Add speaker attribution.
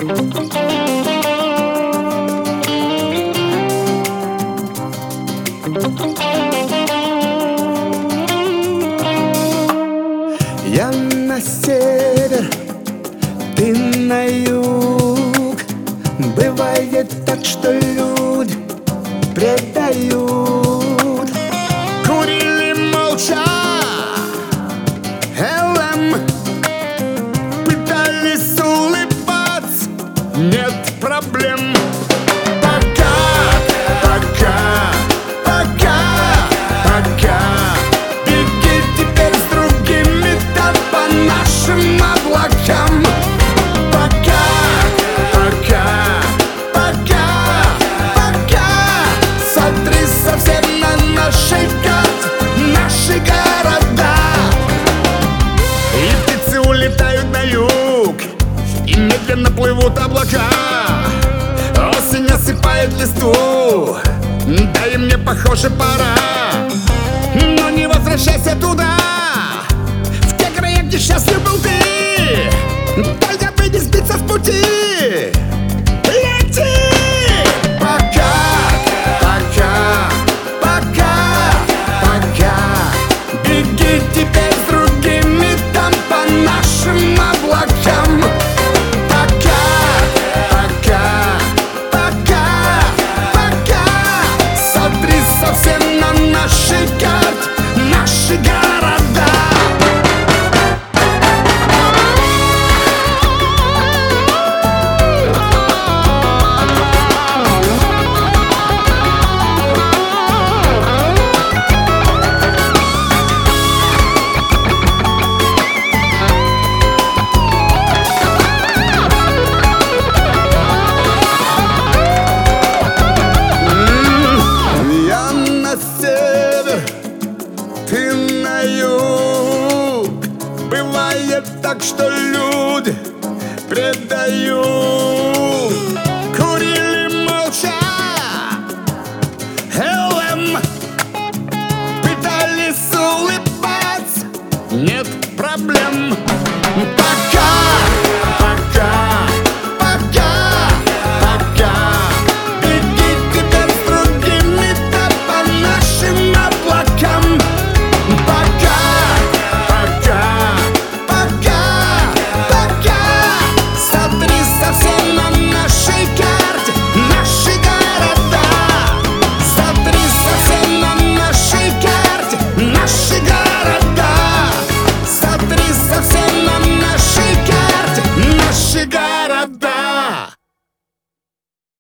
Speaker 1: Я на север, ты на юг. Бывает так, что люди предают. Курили молча ЛМ, пытались улыбаться, нет проблем. Пока, пока, пока, пока. Беги теперь с другими, да по нашим облакам. Пока, пока, пока, пока. Смотри совсем на наши карты, наши города. И птицы улетают на юг, и медленно плывут облака. Осень осыпает листву, да и мне, похоже, пора. Но не возвращайся туда, в те края, где счастлив был ты. Только бы не сбиться с пути. Лети! Пока, пока, пока, пока. Беги теперь с другими там по нашим облакам. Пока, пока, пока, пока. Смотри совсем на наши карты, наши города. Ты на юг. Бывает так, что люди предают. Курили молча ЛМ, пытались улыбаться, нет проблем. Пока, пока, пока, пока. Беги теперь с другими, да по нашим облакам. Пока, пока, пока, пока. Смотри совсем на нашей карте, наши города. Смотри совсем на нашей карте, наши города. Смотри совсем на нашей карте, наши города.